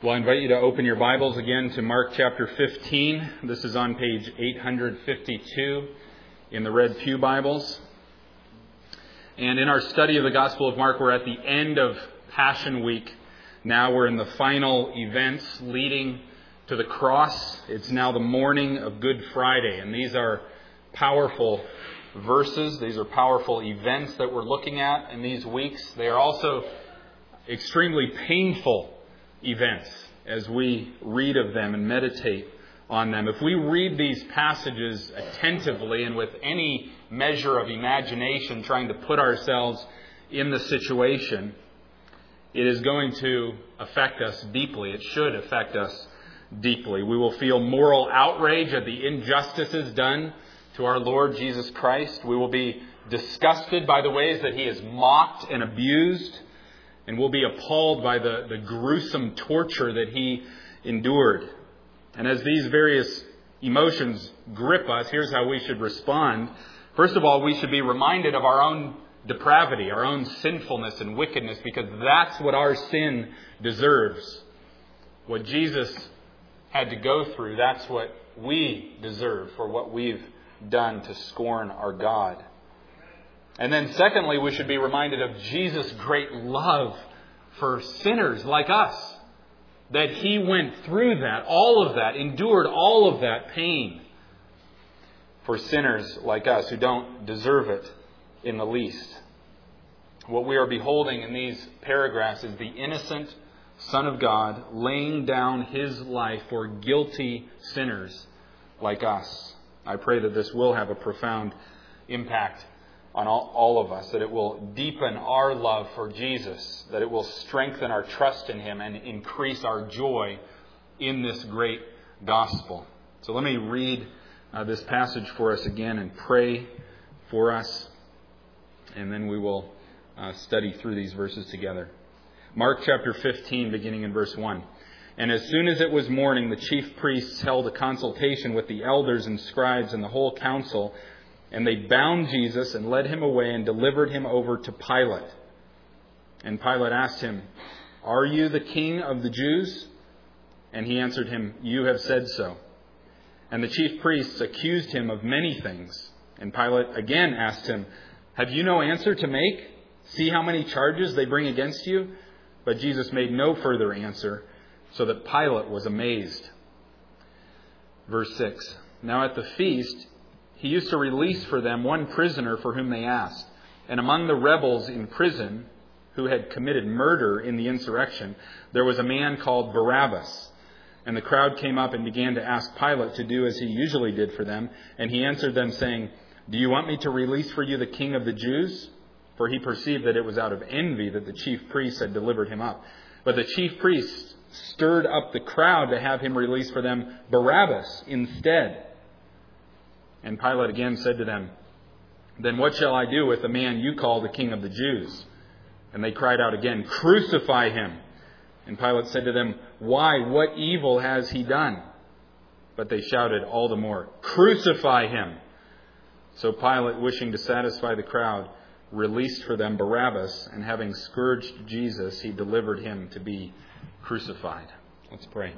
Well, I invite you to open your Bibles again to Mark chapter 15. This is on page 852 in the Red Pew Bibles. And in our study of the Gospel of Mark, we're at the end of Passion Week. Now we're in the final events leading to the cross. It's now the morning of Good Friday. And these are powerful verses. These are powerful events that we're looking at in these weeks. They are also extremely painful events as we read of them and meditate on them. If we read these passages attentively and with any measure of imagination, trying to put ourselves in the situation, it is going to affect us deeply. It should affect us deeply. We will feel moral outrage at the injustices done to our Lord Jesus Christ. We will be disgusted by the ways that He is mocked and abused. And we'll be appalled by the gruesome torture that He endured. And as these various emotions grip us, here's how we should respond. First of all, we should be reminded of our own depravity, our own sinfulness and wickedness, because that's what our sin deserves. What Jesus had to go through, that's what we deserve for what we've done to scorn our God. And then secondly, we should be reminded of Jesus' great love for sinners like us. That He went through that, all of that, endured all of that pain for sinners like us who don't deserve it in the least. What we are beholding in these paragraphs is the innocent Son of God laying down His life for guilty sinners like us. I pray that this will have a profound impact on all of us, that it will deepen our love for Jesus, that it will strengthen our trust in Him and increase our joy in this great gospel. So let me read this passage for us again and pray for us, and then we will study through these verses together. Mark chapter 15, beginning in verse 1. And as soon as it was morning, the chief priests held a consultation with the elders and scribes and the whole council, and they bound Jesus and led Him away and delivered Him over to Pilate. And Pilate asked Him, "Are you the king of the Jews?" And He answered him, "You have said so." And the chief priests accused Him of many things. And Pilate again asked Him, "Have you no answer to make? See how many charges they bring against you?" But Jesus made no further answer, so that Pilate was amazed. Verse 6. Now at the feast, He used to release for them one prisoner for whom they asked. And among the rebels in prison who had committed murder in the insurrection, there was a man called Barabbas. And the crowd came up and began to ask Pilate to do as he usually did for them. And he answered them, saying, "Do you want me to release for you the king of the Jews?" For he perceived that it was out of envy that the chief priests had delivered him up. But the chief priests stirred up the crowd to have him release for them Barabbas instead. And Pilate again said to them, "Then what shall I do with the man you call the king of the Jews?" And they cried out again, "Crucify him!" And Pilate said to them, "Why? What evil has he done?" But they shouted all the more, "Crucify him!" So Pilate, wishing to satisfy the crowd, released for them Barabbas, and having scourged Jesus, he delivered him to be crucified. Let's pray.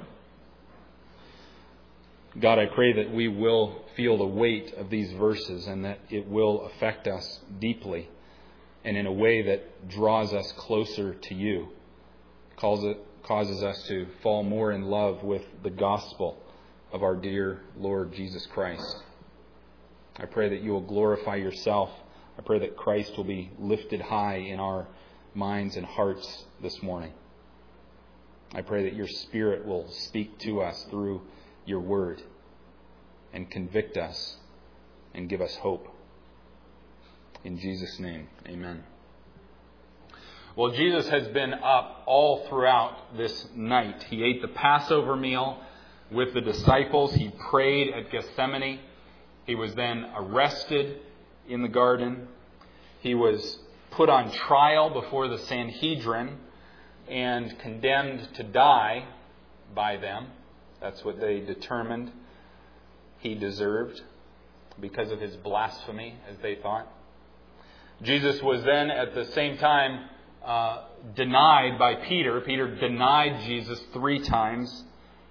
God, I pray that we will feel the weight of these verses and that it will affect us deeply and in a way that draws us closer to You, causes us to fall more in love with the gospel of our dear Lord Jesus Christ. I pray that You will glorify Yourself. I pray that Christ will be lifted high in our minds and hearts this morning. I pray that Your Spirit will speak to us through Your word and convict us and give us hope. In Jesus' name, amen. Well, Jesus has been up all throughout this night. He ate the Passover meal with the disciples. He prayed at Gethsemane. He was then arrested in the garden. He was put on trial before the Sanhedrin and condemned to die by them. That's what they determined He deserved because of His blasphemy, as they thought. Jesus was then at the same time denied by Peter. Peter denied Jesus 3 times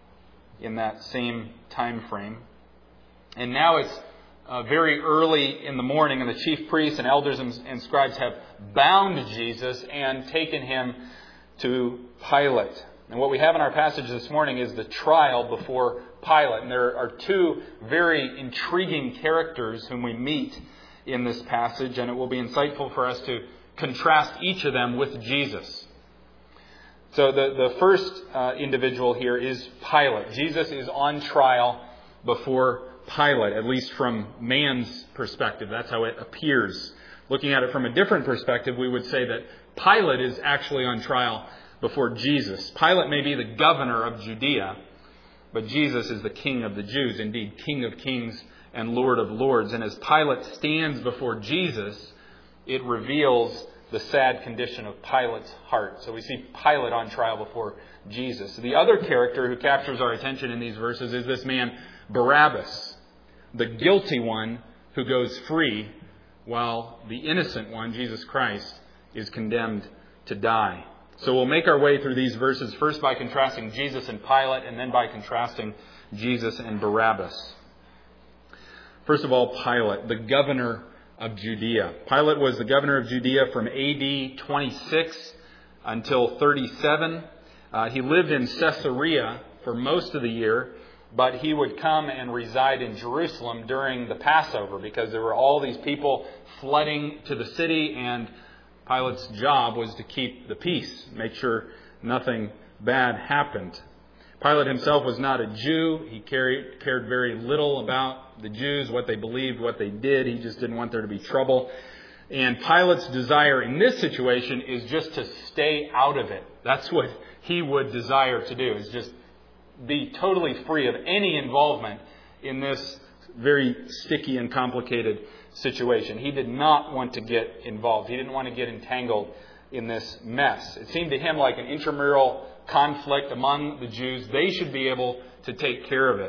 in that same time frame. And now it's very early in the morning, and the chief priests and elders and scribes have bound Jesus and taken him to Pilate. And what we have in our passage this morning is the trial before Pilate. And there are 2 very intriguing characters whom we meet in this passage, and it will be insightful for us to contrast each of them with Jesus. So the first individual here is Pilate. Jesus is on trial before Pilate, at least from man's perspective. That's how it appears. Looking at it from a different perspective, we would say that Pilate is actually on trial before Jesus. Pilate may be the governor of Judea, but Jesus is the King of the Jews, indeed King of kings and Lord of lords. And as Pilate stands before Jesus, it reveals the sad condition of Pilate's heart. So we see Pilate on trial before Jesus. The other character who captures our attention in these verses is this man Barabbas, the guilty one who goes free, while the innocent one, Jesus Christ, is condemned to die. So we'll make our way through these verses first by contrasting Jesus and Pilate, and then by contrasting Jesus and Barabbas. First of all, Pilate, the governor of Judea. Pilate was the governor of Judea from AD 26 until 37. He lived in Caesarea for most of the year, but he would come and reside in Jerusalem during the Passover because there were all these people flooding to the city, and Pilate's job was to keep the peace, make sure nothing bad happened. Pilate himself was not a Jew. He cared very little about the Jews, what they believed, what they did. He just didn't want there to be trouble. And Pilate's desire in this situation is just to stay out of it. That's what he would desire to do, is just be totally free of any involvement in this very sticky and complicated situation. He did not want to get involved. He didn't want to get entangled in this mess. It seemed to him like an intramural conflict among the Jews. They should be able to take care of it.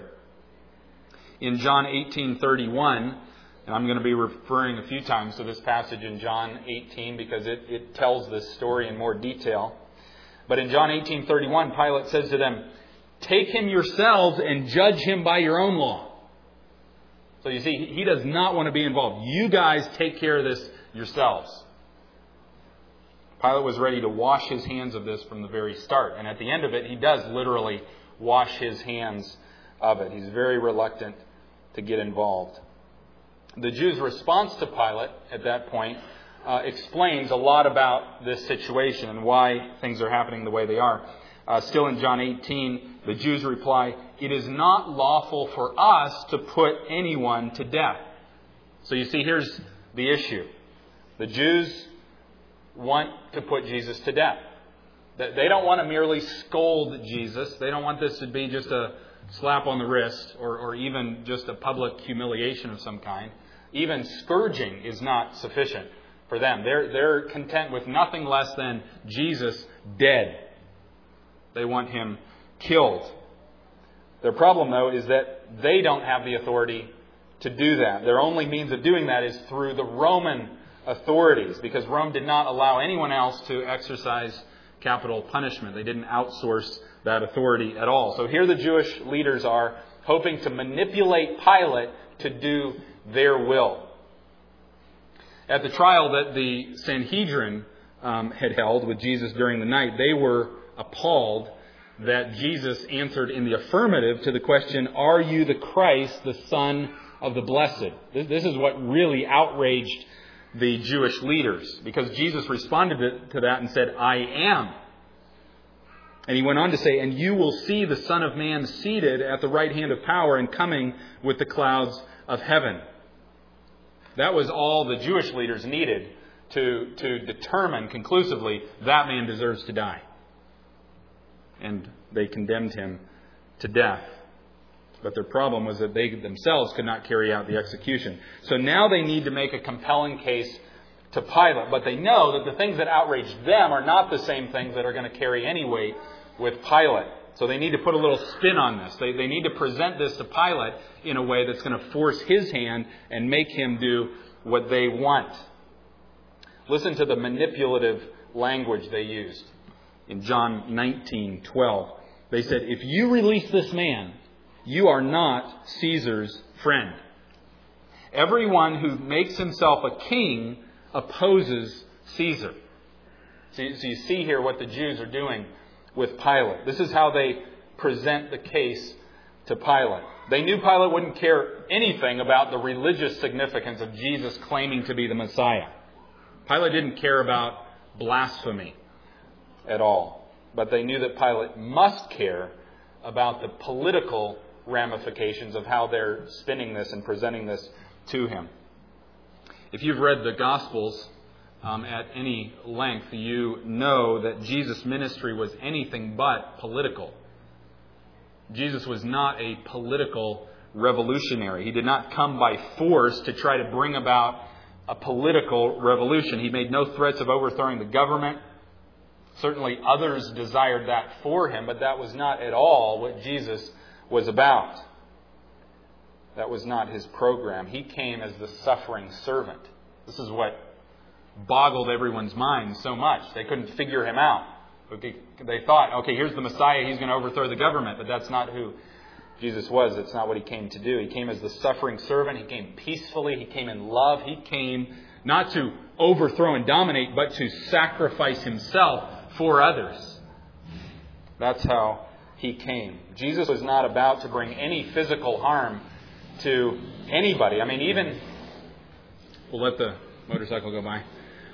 In John 18:31, and I'm going to be referring a few times to this passage in John 18 because it tells this story in more detail. But in John 18:31, Pilate says to them, "Take him yourselves and judge him by your own law." So you see, he does not want to be involved. You guys take care of this yourselves. Pilate was ready to wash his hands of this from the very start. And at the end of it, he does literally wash his hands of it. He's very reluctant to get involved. The Jews' response to Pilate at that point explains a lot about this situation and why things are happening the way they are. Still in John 18, the Jews reply, "It is not lawful for us to put anyone to death." So you see, here's the issue. The Jews want to put Jesus to death. They don't want to merely scold Jesus. They don't want this to be just a slap on the wrist or even just a public humiliation of some kind. Even scourging is not sufficient for them. They're content with nothing less than Jesus dead. They want him killed. Their problem, though, is that they don't have the authority to do that. Their only means of doing that is through the Roman authorities, because Rome did not allow anyone else to exercise capital punishment. They didn't outsource that authority at all. So here the Jewish leaders are hoping to manipulate Pilate to do their will. At the trial that the Sanhedrin had held with Jesus during the night, they were appalled that Jesus answered in the affirmative to the question, "Are you the Christ, the Son of the Blessed?" This is what really outraged the Jewish leaders, because Jesus responded to that and said, "I am." And he went on to say, "And you will see the Son of Man seated at the right hand of power and coming with the clouds of heaven." That was all the Jewish leaders needed to determine conclusively that man deserves to die. And they condemned him to death. But their problem was that they themselves could not carry out the execution. So now they need to make a compelling case to Pilate. But they know that the things that outraged them are not the same things that are going to carry any weight with Pilate. So they need to put a little spin on this. They need to present this to Pilate in a way that's going to force his hand and make him do what they want. Listen to the manipulative language they used. In John 19:12, they said, "If you release this man, you are not Caesar's friend." Everyone who makes himself a king opposes Caesar. So you see here what the Jews are doing with Pilate. This is how they present the case to Pilate. They knew Pilate wouldn't care anything about the religious significance of Jesus claiming to be the Messiah. Pilate didn't care about blasphemy at all. But they knew that Pilate must care about the political ramifications of how they're spinning this and presenting this to him. If you've read the Gospels at any length, you know that Jesus' ministry was anything but political. Jesus was not a political revolutionary. He did not come by force to try to bring about a political revolution. He made no threats of overthrowing the government. Certainly others desired that for him, but that was not at all what Jesus was about. That was not his program. He came as the suffering servant. This is what boggled everyone's mind so much. They couldn't figure him out. They thought, okay, here's the Messiah. He's going to overthrow the government. But that's not who Jesus was. It's not what he came to do. He came as the suffering servant. He came peacefully. He came in love. He came not to overthrow and dominate, but to sacrifice himself for others. That's how he came. Jesus was not about to bring any physical harm to anybody. I mean, even... We'll let the motorcycle go by.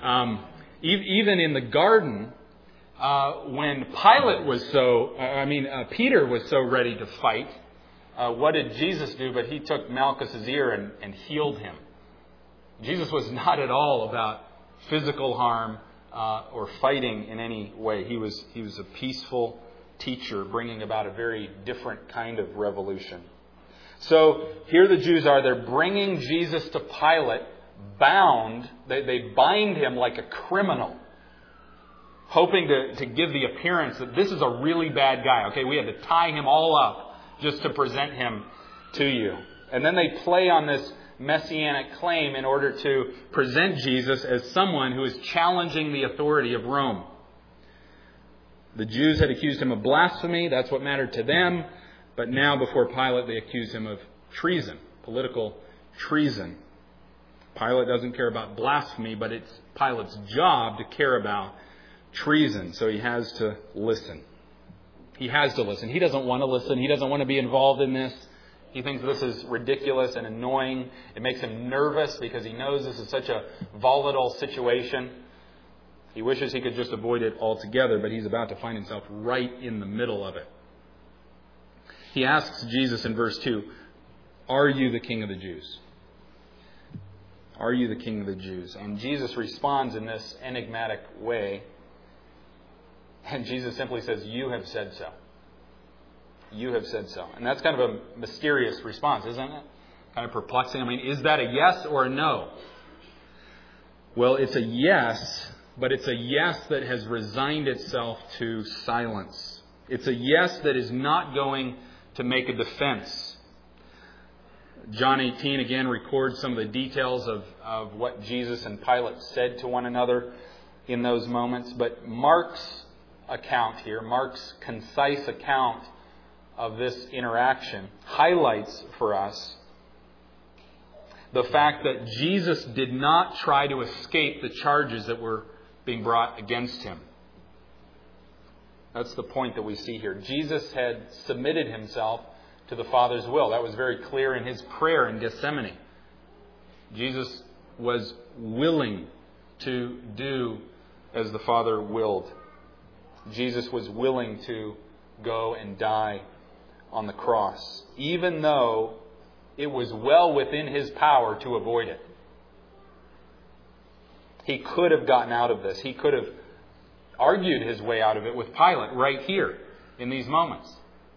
Even in the garden, when Pilate was Peter was so ready to fight, what did Jesus do? But he took Malchus's ear and healed him. Jesus was not at all about physical harm or fighting in any way. He was a peaceful teacher, bringing about a very different kind of revolution. So here the Jews are. They're bringing Jesus to Pilate bound. They bind him like a criminal, hoping to give the appearance that this is a really bad guy. Okay, we had to tie him all up just to present him to you. And then they play on this messianic claim in order to present Jesus as someone who is challenging the authority of Rome. The Jews had accused him of blasphemy. That's what mattered to them. But now before Pilate, they accuse him of treason, political treason. Pilate doesn't care about blasphemy, but it's Pilate's job to care about treason. So he has to listen. He has to listen. He doesn't want to listen. He doesn't want to be involved in this. He thinks this is ridiculous and annoying. It makes him nervous because he knows this is such a volatile situation. He wishes he could just avoid it altogether, but he's about to find himself right in the middle of it. He asks Jesus in verse 2, "Are you the King of the Jews?" Are you the King of the Jews? And Jesus responds in this enigmatic way. And Jesus simply says, "You have said so." You have said so. And that's kind of a mysterious response, isn't it? Kind of perplexing. I mean, is that a yes or a no? Well, it's a yes, but it's a yes that has resigned itself to silence. It's a yes that is not going to make a defense. John 18 again records some of the details of what Jesus and Pilate said to one another in those moments. But Mark's account here, Mark's concise account of this interaction, highlights for us the fact that Jesus did not try to escape the charges that were being brought against him. That's the point that we see here. Jesus had submitted himself to the Father's will. That was very clear in his prayer in Gethsemane. Jesus was willing to do as the Father willed. Jesus was willing to go and die on the cross, even though it was well within his power to avoid it. He could have gotten out of this. He could have argued his way out of it with Pilate right here in these moments.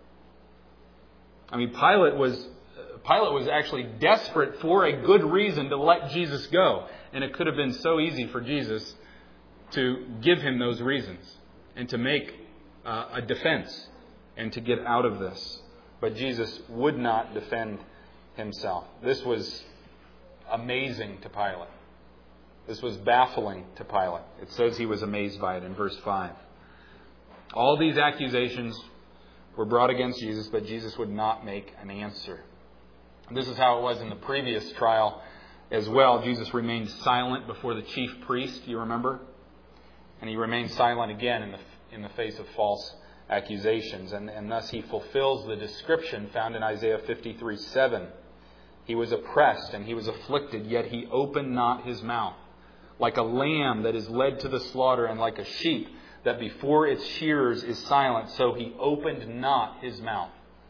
I mean, Pilate was actually desperate for a good reason to let Jesus go. And it could have been so easy for Jesus to give him those reasons and to make a defense and to get out of this. But Jesus would not defend himself. This was amazing to Pilate. This was baffling to Pilate. It says he was amazed by it in verse 5. All these accusations were brought against Jesus, but Jesus would not make an answer. This is how it was in the previous trial as well. Jesus remained silent before the chief priest, you remember? And he remained silent again in the face of false accusations. And thus he fulfills the description found in Isaiah 53:7. He was oppressed and he was afflicted, yet he opened not his mouth. Like a lamb that is led to the slaughter, and like a sheep that before its shearers is silent, so he opened not his mouth.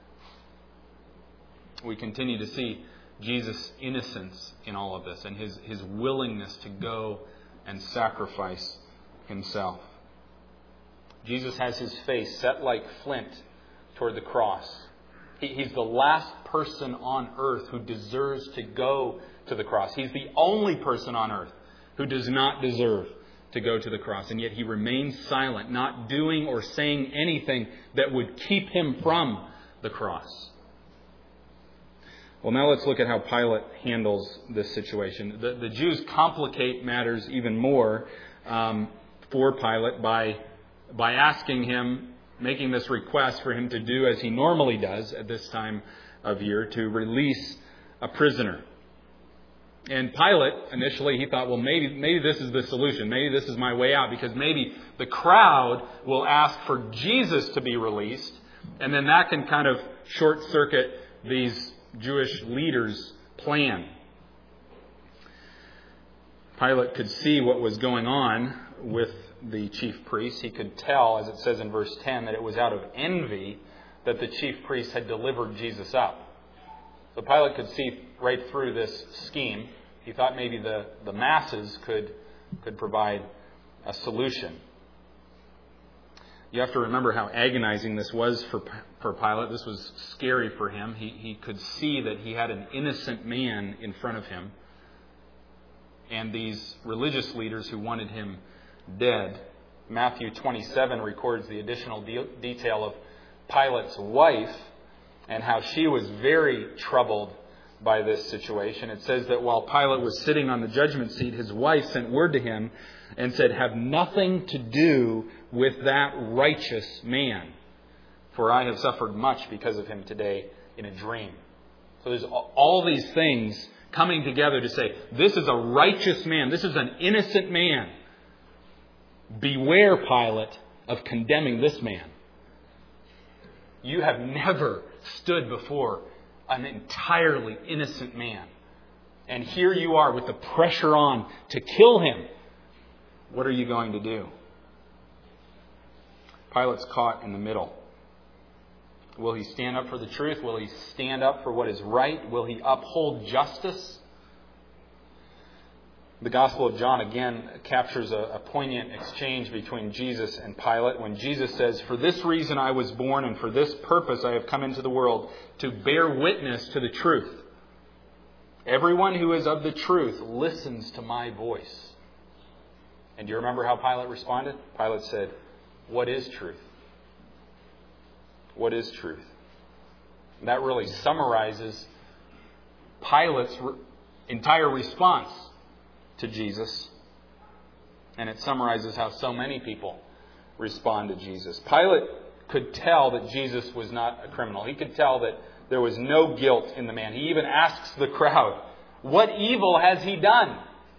We continue to see Jesus' innocence in all of this and his willingness to go and sacrifice himself. Jesus has his face set like flint toward the cross. He's the last person on earth who deserves to go to the cross. He's the only person on earth who does not deserve to go to the cross. And yet he remains silent, not doing or saying anything that would keep him from the cross. Well, now let's look at how Pilate handles this situation. The Jews complicate matters even more for Pilate by asking him, making this request for him to do as he normally does at this time of year, to release a prisoner. And Pilate, initially, he thought, well, maybe this is the solution. Maybe this is my way out, because maybe the crowd will ask for Jesus to be released, and then that can kind of short-circuit these Jewish leaders' plan. Pilate could see what was going on with the chief priests. He could tell, as it says in verse 10, that it was out of envy that the chief priests had delivered Jesus up. So Pilate could see right through this scheme. He thought maybe the masses could provide a solution. You have to remember how agonizing this was for Pilate. This was scary for him. He could see that he had an innocent man in front of him, and these religious leaders who wanted him dead. Matthew 27 records the additional detail of Pilate's wife and how she was very troubled by this situation. It says that while Pilate was sitting on the judgment seat, his wife sent word to him and said, "Have nothing to do with that righteous man, for I have suffered much because of him today in a dream." So there's all these things coming together to say, this is a righteous man, this is an innocent man. Beware, Pilate, of condemning this man. You have never stood before an entirely innocent man. And here you are with the pressure on to kill him. What are you going to do? Pilate's caught in the middle. Will he stand up for the truth? Will he stand up for what is right? Will he uphold justice? The Gospel of John again captures a poignant exchange between Jesus and Pilate when Jesus says, "For this reason I was born, and for this purpose I have come into the world, to bear witness to the truth. Everyone who is of the truth listens to my voice." And do you remember how Pilate responded? Pilate said, "What is truth?" What is truth? And that really summarizes Pilate's entire response to Jesus. And it summarizes how so many people respond to Jesus. Pilate could tell that Jesus was not a criminal. He could tell that there was no guilt in the man. He even asks the crowd, "What evil has he done?"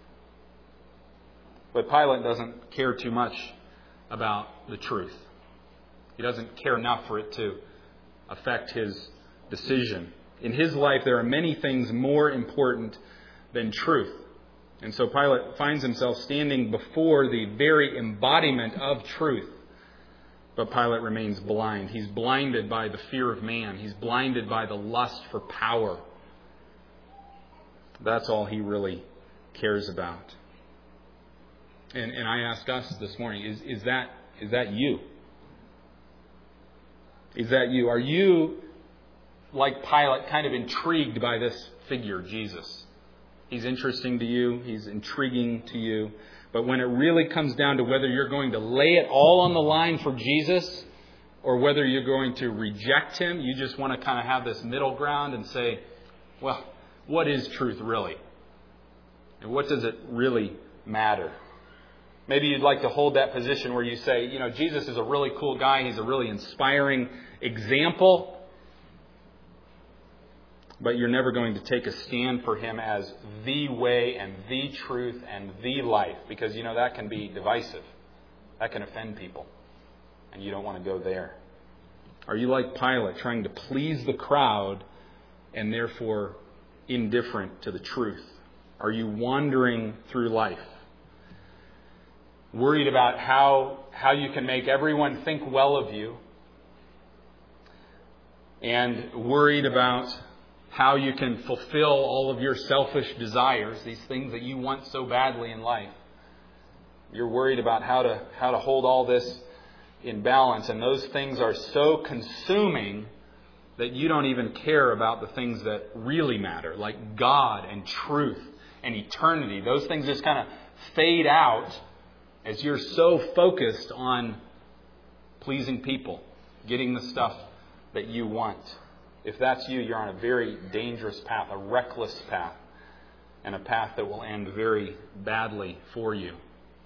But Pilate doesn't care too much about the truth. He doesn't care enough for it to affect his decision. In his life, there are many things more important than truth. And so Pilate finds himself standing before the very embodiment of truth. But Pilate remains blind. He's blinded by the fear of man. He's blinded by the lust for power. That's all he really cares about. And I ask us this morning, is that you? Is that you? Are you, like Pilate, kind of intrigued by this figure, Jesus? He's interesting to you. He's intriguing to you. But when it really comes down to whether you're going to lay it all on the line for Jesus or whether you're going to reject him, you just want to kind of have this middle ground and say, well, what is truth really? And what does it really matter. Maybe you'd like to hold that position where you say, Jesus is a really cool guy. He's a really inspiring example. But you're never going to take a stand for Him as the way and the truth and the life. Because, that can be divisive. That can offend people. And you don't want to go there. Are you like Pilate, trying to please the crowd and therefore indifferent to the truth? Are you wandering through life, worried about how you can make everyone think well of you, and worried about how you can fulfill all of your selfish desires, these things that you want so badly in life? You're worried about how to hold all this in balance, and those things are so consuming that you don't even care about the things that really matter, like God and truth and eternity. Those things just kind of fade out as you're so focused on pleasing people, getting the stuff that you want. If that's you, you're on a very dangerous path, a reckless path, and a path that will end very badly for you.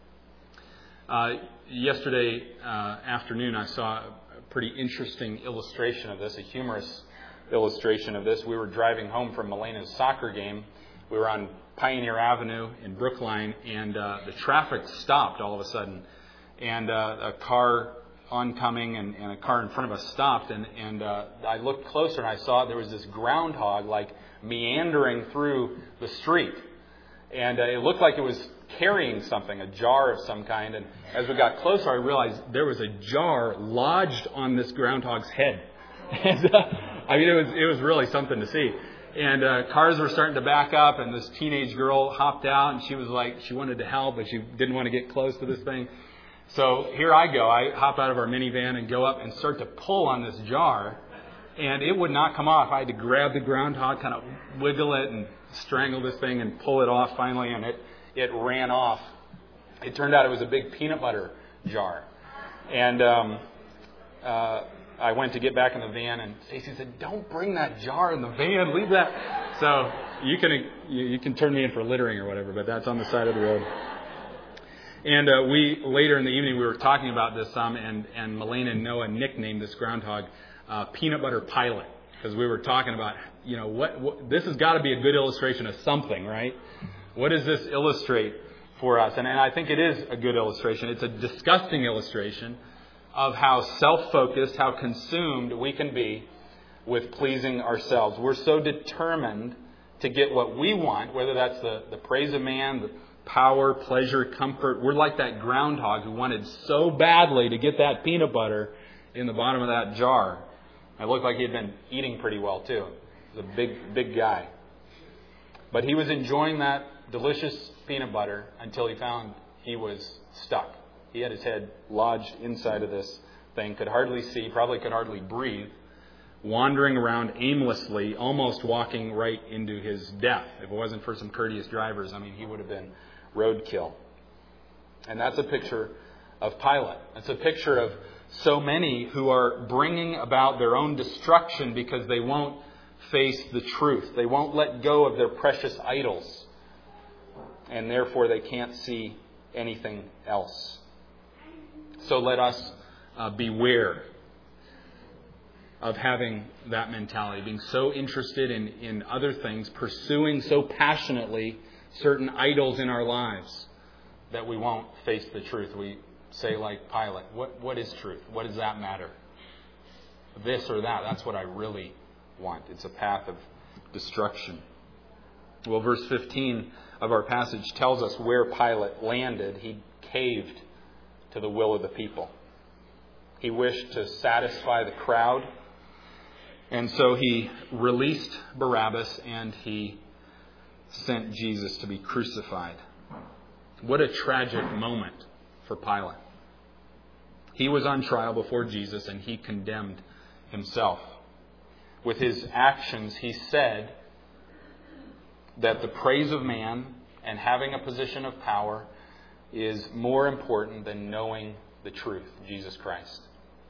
Yesterday afternoon, I saw a pretty interesting illustration of this, a humorous illustration of this. We were driving home from Melena's soccer game. We were on Pioneer Avenue in Brookline, and the traffic stopped all of a sudden. And a car oncoming and a car in front of us stopped, and I looked closer and I saw there was this groundhog like meandering through the street. And it looked like it was carrying something, a jar of some kind. And as we got closer, I realized there was a jar lodged on this groundhog's head. And it was really something to see. And cars were starting to back up, and this teenage girl hopped out, and she was like, she wanted to help, but she didn't want to get close to this thing. So here I go. I hop out of our minivan and go up and start to pull on this jar, and it would not come off. I had to grab the groundhog, kind of wiggle it and strangle this thing and pull it off finally, and it ran off. It turned out it was a big peanut butter jar. And I went to get back in the van, and Stacy said, "Don't bring that jar in the van. Leave that." So you can turn me in for littering or whatever, but that's on the side of the road. And we later in the evening we were talking about this some, and Melena and Noah nicknamed this groundhog Peanut Butter Pilot, because we were talking about what this has got to be a good illustration of something, right? What does this illustrate for us? And I think it is a good illustration. It's a disgusting illustration of how self-focused, how consumed we can be with pleasing ourselves. We're so determined to get what we want, whether that's the praise of man, the power, pleasure, comfort. We're like that groundhog who wanted so badly to get that peanut butter in the bottom of that jar. It looked like he had been eating pretty well too. He was a big guy. But he was enjoying that delicious peanut butter until he found he was stuck. He had his head lodged inside of this thing, could hardly see, probably could hardly breathe, wandering around aimlessly, almost walking right into his death. If it wasn't for some courteous drivers, he would have been roadkill. And that's a picture of Pilate. It's a picture of so many who are bringing about their own destruction because they won't face the truth. They won't let go of their precious idols. And therefore they can't see anything else. So let us beware of having that mentality, being so interested in other things, pursuing so passionately certain idols in our lives that we won't face the truth. We say like Pilate, what is truth? What does that matter? This or that, that's what I really want. It's a path of destruction. Well, verse 15 of our passage tells us where Pilate landed. He caved to the will of the people. He wished to satisfy the crowd, and so he released Barabbas and he sent Jesus to be crucified. What a tragic moment for Pilate. He was on trial before Jesus and he condemned himself. With his actions, he said that the praise of man and having a position of power is more important than knowing the truth, Jesus Christ.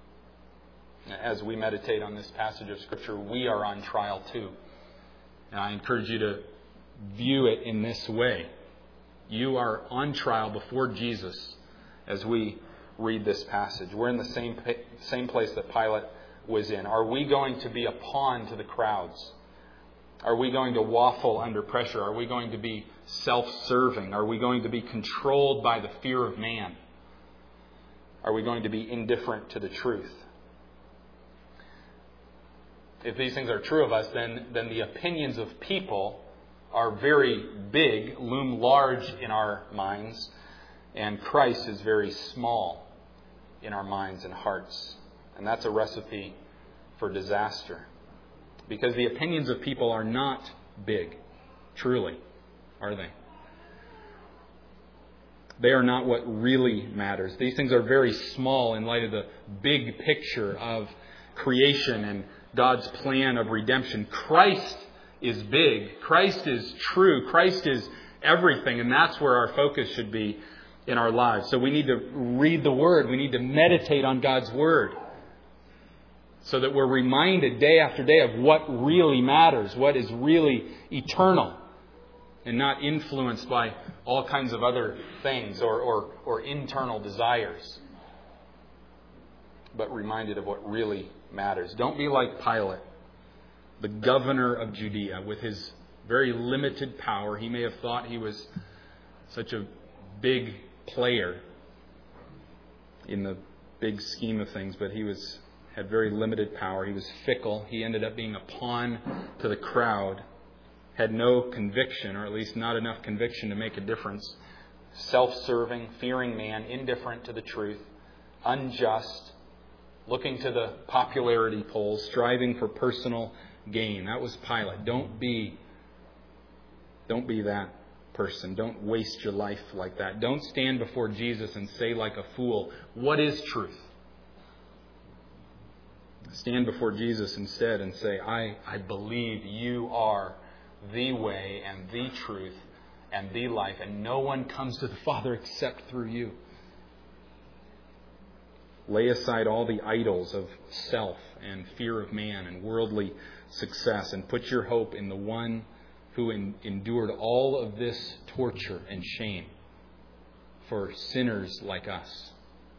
As we meditate on this passage of Scripture, we are on trial too. And I encourage you to view it in this way. You are on trial before Jesus as we read this passage. We're in the same place that Pilate was in. Are we going to be a pawn to the crowds? Are we going to waffle under pressure? Are we going to be self-serving? Are we going to be controlled by the fear of man? Are we going to be indifferent to the truth? If these things are true of us, then the opinions of people are very big, loom large in our minds, and Christ is very small in our minds and hearts. And that's a recipe for disaster. Because the opinions of people are not big, truly, are they? They are not what really matters. These things are very small in light of the big picture of creation and God's plan of redemption. Christ is big. Christ is true. Christ is everything. And that's where our focus should be in our lives. So we need to read the Word. We need to meditate on God's Word, so that we're reminded day after day of what really matters, what is really eternal, and not influenced by all kinds of other things or internal desires, but reminded of what really matters. Don't be like Pilate, the governor of Judea, with his very limited power. He may have thought he was such a big player in the big scheme of things, but he had very limited power. He was fickle. He ended up being a pawn to the crowd. Had no conviction, or at least not enough conviction to make a difference. Self-serving, fearing man, indifferent to the truth, unjust, looking to the popularity polls, striving for personal gain. That was Pilate. Don't be that person. Don't waste your life like that. Don't stand before Jesus and say like a fool, "What is truth?" Stand before Jesus instead and say, I believe you are the way and the truth and the life, and no one comes to the Father except through you. Lay aside all the idols of self and fear of man and worldly success, and put your hope in the one who endured all of this torture and shame for sinners like us.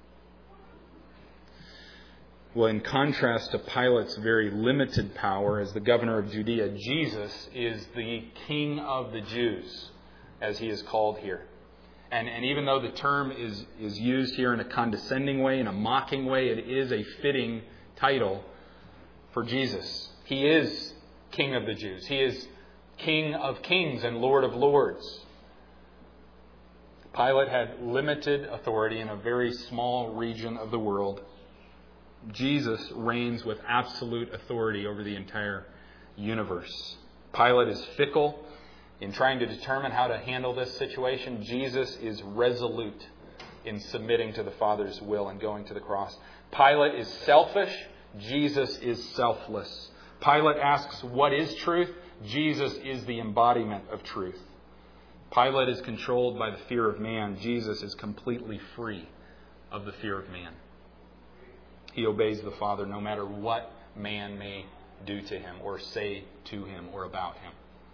Well, in contrast to Pilate's very limited power as the governor of Judea, Jesus is the King of the Jews, as he is called here. And even though the term is used here in a condescending way, in a mocking way, it is a fitting title for Jesus. He is King of the Jews. He is King of kings and Lord of lords. Pilate had limited authority in a very small region of the world. Jesus reigns with absolute authority over the entire universe. Pilate is fickle in trying to determine how to handle this situation. Jesus is resolute in submitting to the Father's will and going to the cross. Pilate is selfish. Jesus is selfless. Pilate asks, "What is truth?" Jesus is the embodiment of truth. Pilate is controlled by the fear of man. Jesus is completely free of the fear of man. He obeys the Father no matter what man may do to him or say to him or about him.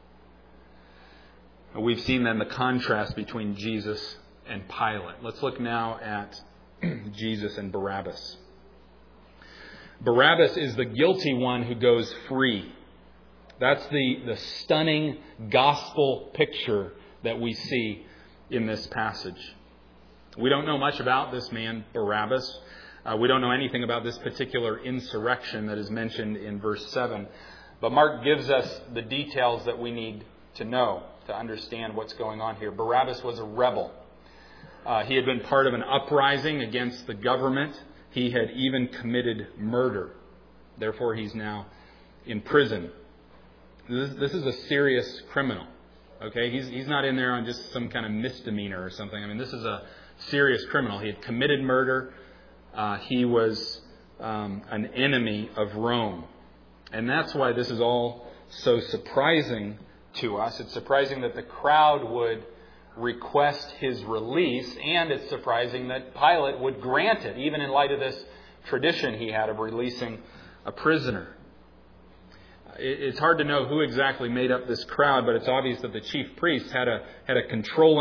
We've seen then the contrast between Jesus and Pilate. Let's look now at Jesus and Barabbas. Barabbas is the guilty one who goes free. That's the stunning gospel picture that we see in this passage. We don't know much about this man, Barabbas. We don't know anything about this particular insurrection that is mentioned in verse 7. But Mark gives us the details that we need to know to understand what's going on here. Barabbas was a rebel. He had been part of an uprising against the government. He had even committed murder. Therefore, he's now in prison. This is a serious criminal. Okay, he's not in there on just some kind of misdemeanor or something. I mean, this is a serious criminal. He had committed murder. He was an enemy of Rome. And that's why this is all so surprising to us. It's surprising that the crowd would request his release, and it's surprising that Pilate would grant it, even in light of this tradition he had of releasing a prisoner. it's hard to know who exactly made up this crowd, but it's obvious that the chief priests had control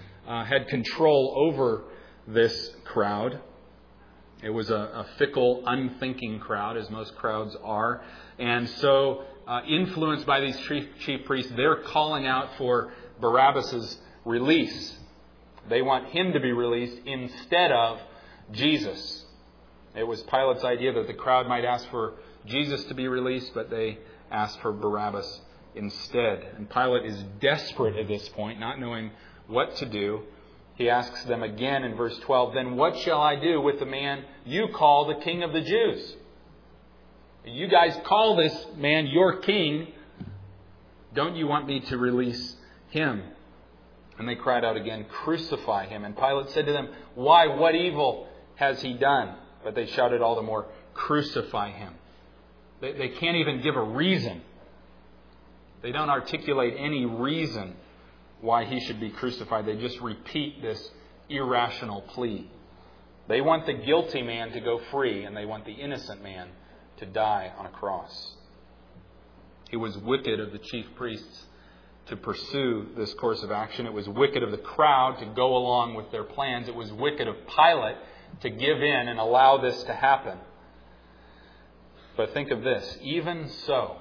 over this crowd. It was a fickle, unthinking crowd, as most crowds are. And so, influenced by these chief priests, they're calling out for Barabbas' release. They want him to be released instead of Jesus. It was Pilate's idea that the crowd might ask for Jesus to be released, but they asked for Barabbas instead. And Pilate is desperate at this point, not knowing what to do. He asks them again in verse 12, "Then what shall I do with the man you call the King of the Jews?" You guys call this man your king. Don't you want me to release him? And they cried out again, "Crucify him." And Pilate said to them, "Why? What evil has he done?" But they shouted all the more, "Crucify him." They can't even give a reason. They don't articulate any reason why he should be crucified. They just repeat this irrational plea. They want the guilty man to go free, and they want the innocent man to die on a cross. It was wicked of the chief priests to pursue this course of action. It was wicked of the crowd to go along with their plans. It was wicked of Pilate to give in and allow this to happen. But think of this. Even so,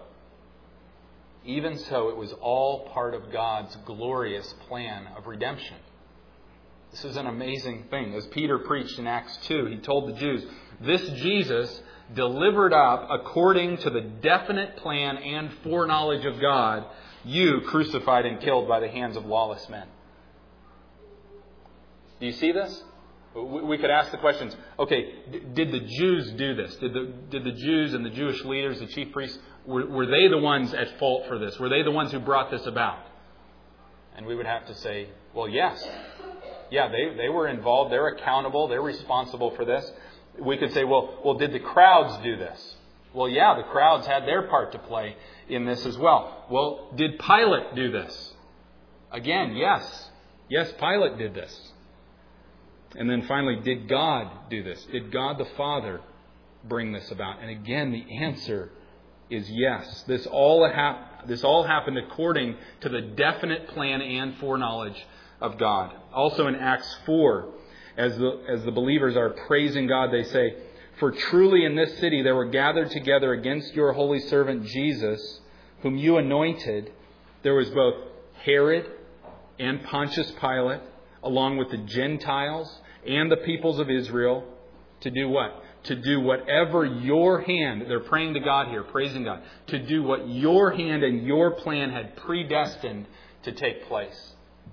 it was all part of God's glorious plan of redemption. This is an amazing thing. As Peter preached in Acts 2, he told the Jews, "This Jesus, delivered up according to the definite plan and foreknowledge of God, you crucified and killed by the hands of lawless men." Do you see this? We could ask the questions, okay, did the Jews do this? Did the Jews and the Jewish leaders, the chief priests, were they the ones at fault for this? Were they the ones who brought this about? And we would have to say, well, yes. Yeah, they were involved. They're accountable. They're responsible for this. We could say, well, did the crowds do this? Well, yeah, the crowds had their part to play in this as well. Well, did Pilate do this? Again, yes. Yes, Pilate did this. And then finally, did God do this? Did God the Father bring this about? And again, the answer is yes. This all happened according to the definite plan and foreknowledge of God. Also in Acts 4, as the believers are praising God, they say, "For truly in this city there were gathered together against your holy servant Jesus, whom you anointed. There was both Herod and Pontius Pilate, along with the Gentiles and the peoples of Israel," to do what? To do whatever your hand, they're praying to God here, praising God, to do what your hand and your plan had predestined to take place.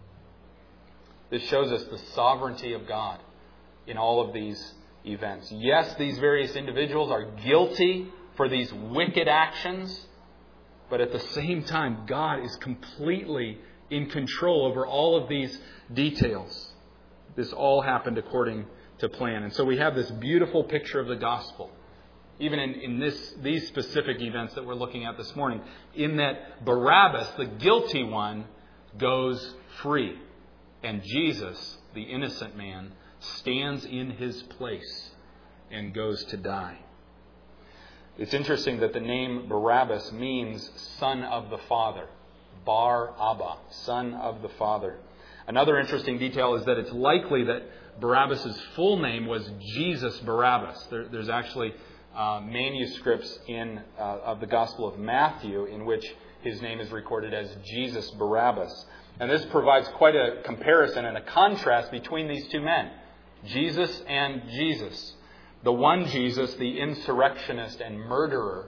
This shows us the sovereignty of God in all of these events. Yes, these various individuals are guilty for these wicked actions, but at the same time, God is completely in control over all of these details. This all happened according to plan. And so we have this beautiful picture of the gospel, even in these specific events that we're looking at this morning, in that Barabbas, the guilty one, goes free. And Jesus, the innocent man, stands in his place and goes to die. It's interesting that the name Barabbas means son of the Father. Bar Abba, son of the Father. Another interesting detail is that it's likely that Barabbas' full name was Jesus Barabbas. There's actually manuscripts of the Gospel of Matthew in which his name is recorded as Jesus Barabbas. And this provides quite a comparison and a contrast between these two men, Jesus and Jesus. The one Jesus, the insurrectionist and murderer,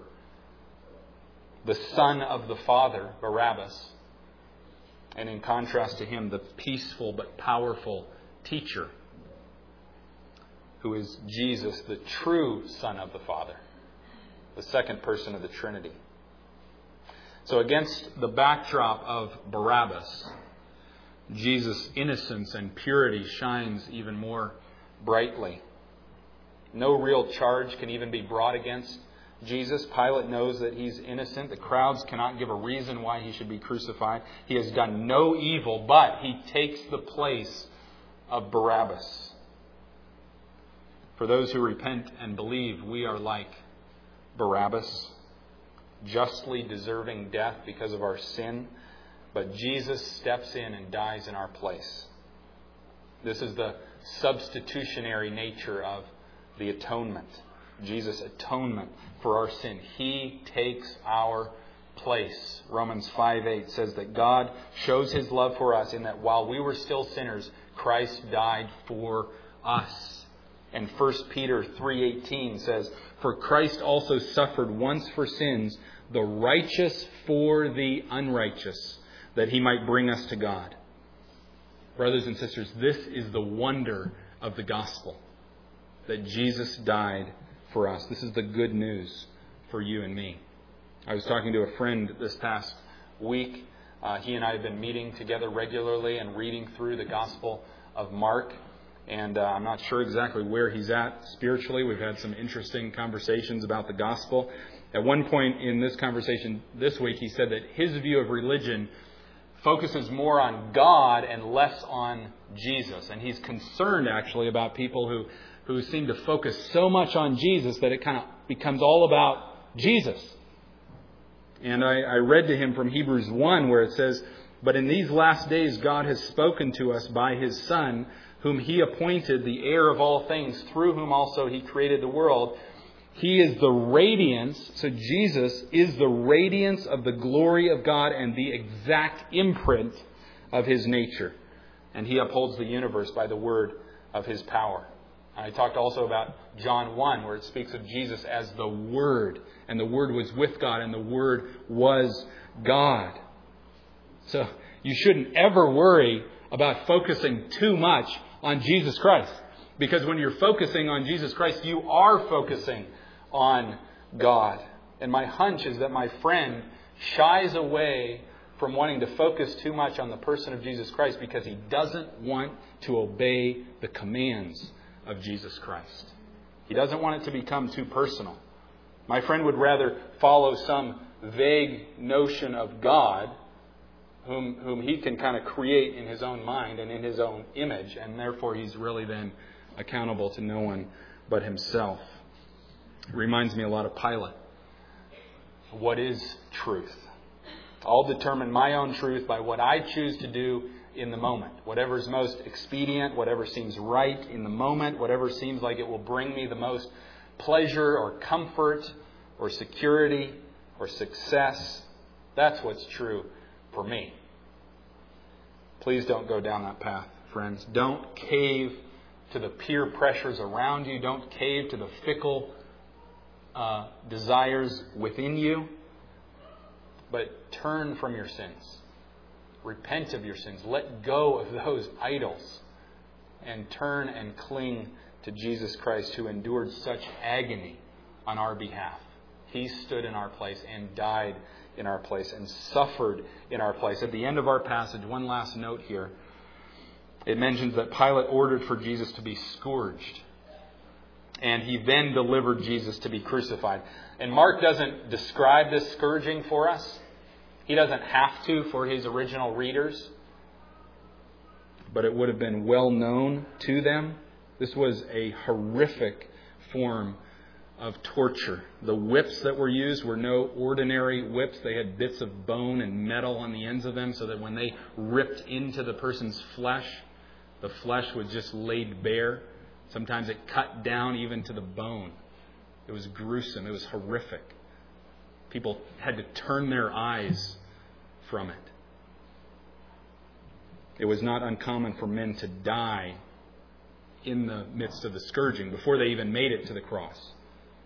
the son of the Father, Barabbas. And in contrast to him, the peaceful but powerful teacher, who is Jesus, the true Son of the Father, the second person of the Trinity. So against the backdrop of Barabbas, Jesus' innocence and purity shines even more brightly. No real charge can even be brought against Jesus. Pilate knows that he's innocent. The crowds cannot give a reason why he should be crucified. He has done no evil, but he takes the place of Barabbas. For those who repent and believe, we are like Barabbas. justly deserving death because of our sin, but Jesus steps in and dies in our place. This is the substitutionary nature of the atonement. Jesus' atonement for our sin. He takes our place. Romans 5:8 says that God shows His love for us in that while we were still sinners, Christ died for us. And 1 Peter 3:18 says, "For Christ also suffered once for sins, the righteous for the unrighteous, that He might bring us to God." Brothers and sisters, this is the wonder of the gospel, that Jesus died for us. This is the good news for you and me. I was talking to a friend this past week. He and I have been meeting together regularly and reading through the Gospel of Mark. And I'm not sure exactly where he's at spiritually. We've had some interesting conversations about the gospel. At one point in this conversation this week, he said that his view of religion focuses more on God and less on Jesus. And he's concerned, actually, about people who seem to focus so much on Jesus that it kind of becomes all about Jesus. And I read to him from Hebrews 1 where it says, "But in these last days God has spoken to us by His Son, whom He appointed the heir of all things, through whom also He created the world. He is the radiance," so Jesus is the radiance of the glory of God and the exact imprint of His nature. And He upholds the universe by the word of His power. I talked also about John 1, where it speaks of Jesus as the Word. And the Word was with God, and the Word was God. So you shouldn't ever worry about focusing too much on Jesus Christ. Because when you're focusing on Jesus Christ, you are focusing on God. And my hunch is that my friend shies away from wanting to focus too much on the person of Jesus Christ because he doesn't want to obey the commands of Jesus Christ. He doesn't want it to become too personal. My friend would rather follow some vague notion of God whom he can kind of create in his own mind and in his own image, and therefore he's really then accountable to no one but himself. It reminds me a lot of Pilate. What is truth? I'll determine my own truth by what I choose to do in the moment. Whatever is most expedient, whatever seems right in the moment, whatever seems like it will bring me the most pleasure or comfort or security or success. That's what's true for me. Please don't go down that path, friends. Don't cave to the peer pressures around you. Don't cave to the fickle desires within you. But turn from your sins. Repent of your sins. Let go of those idols. And turn and cling to Jesus Christ, who endured such agony on our behalf. He stood in our place and died in our place and suffered in our place. At the end of our passage, one last note here. It mentions that Pilate ordered for Jesus to be scourged. And he then delivered Jesus to be crucified. And Mark doesn't describe this scourging for us. He doesn't have to for his original readers. But it would have been well known to them. This was a horrific form of torture. The whips that were used were no ordinary whips. They had bits of bone and metal on the ends of them so that when they ripped into the person's flesh, the flesh was just laid bare. Sometimes it cut down even to the bone. It was gruesome. It was horrific. People had to turn their eyes from it. It was not uncommon for men to die in the midst of the scourging before they even made it to the cross.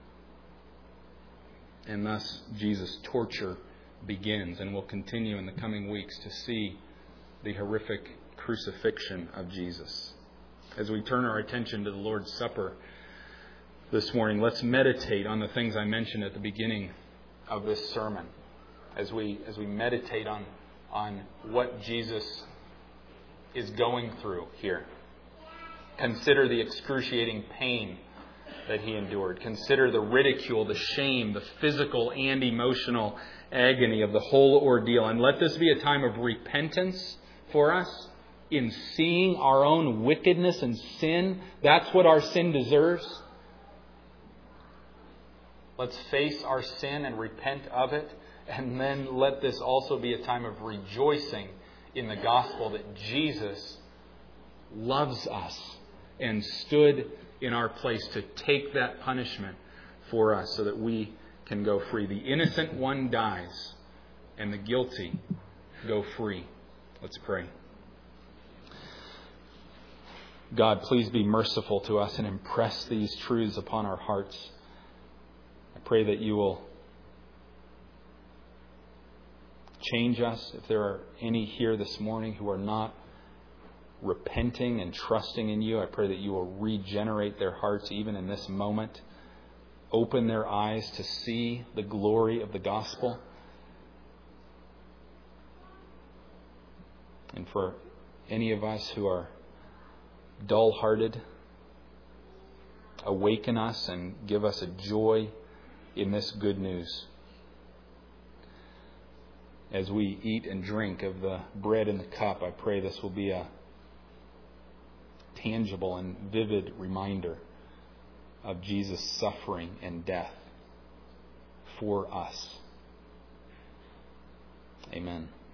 And thus Jesus' torture begins and will continue in the coming weeks to see the horrific crucifixion of Jesus. As we turn our attention to the Lord's Supper this morning, let's meditate on the things I mentioned at the beginning of this sermon. As we meditate on what Jesus is going through here. Consider the excruciating pain that he endured. Consider the ridicule, the shame, the physical and emotional agony of the whole ordeal. And let this be a time of repentance for us in seeing our own wickedness and sin. That's what our sin deserves. Let's face our sin and repent of it. And then let this also be a time of rejoicing in the gospel that Jesus loves us and stood in our place to take that punishment for us so that we can go free. The innocent one dies and the guilty go free. Let's pray. God, please be merciful to us and impress these truths upon our hearts. I pray that you will change us. If there are any here this morning who are not repenting and trusting in you, I pray that you will regenerate their hearts even in this moment. Open their eyes to see the glory of the gospel. And for any of us who are dull-hearted, awaken us and give us a joy in this good news. As we eat and drink of the bread and the cup, I pray this will be a tangible and vivid reminder of Jesus' suffering and death for us. Amen.